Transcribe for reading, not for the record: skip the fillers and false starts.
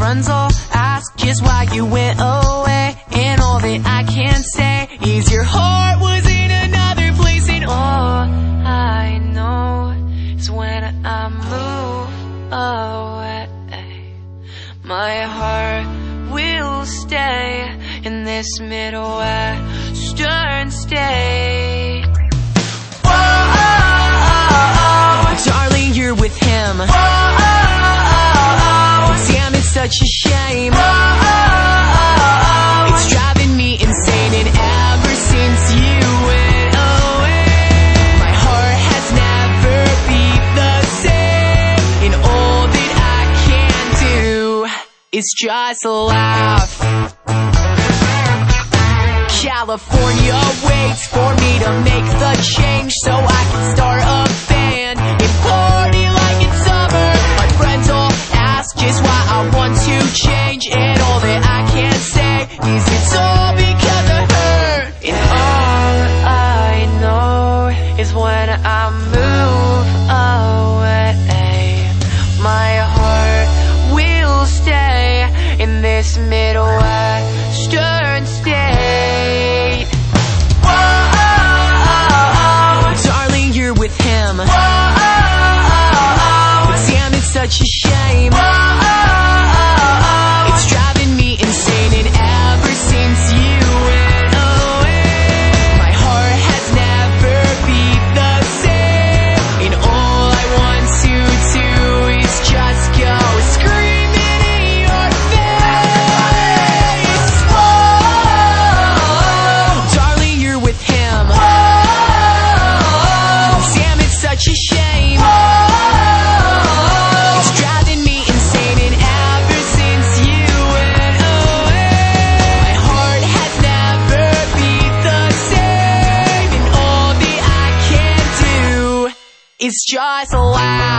friends all ask just why you went away, and all that I can say is your heart was in another place. And all I know is when I move away, my heart will stay in this Midwestern state. Whoa, darling, you're with him. Whoa, damn, it's such a shame. Whoa, it's driving me insane, and ever since you went away, my heart has never beat the same, and all that I can do is just laugh. California waits for me to make the change so I can start a band and party like it's summer. My friends all ask just why I want to change, and all that I can say is it's all because of her. And all I know is when I move away, my heart will stay in this Midwestern state. Whoa, darling, you're with him. Whoa, damn, it's such a shame. Whoa, it's driving me insane, and ever since you went away, my heart has never beat the same, and all I want to do is just go screaming in your face. Whoa, darling, you're with him. Whoa, damn, it's such a shame. Whoa, it's driving me insane, and ever since you went away, my heart has never beat the same, and all that I can do is just laugh.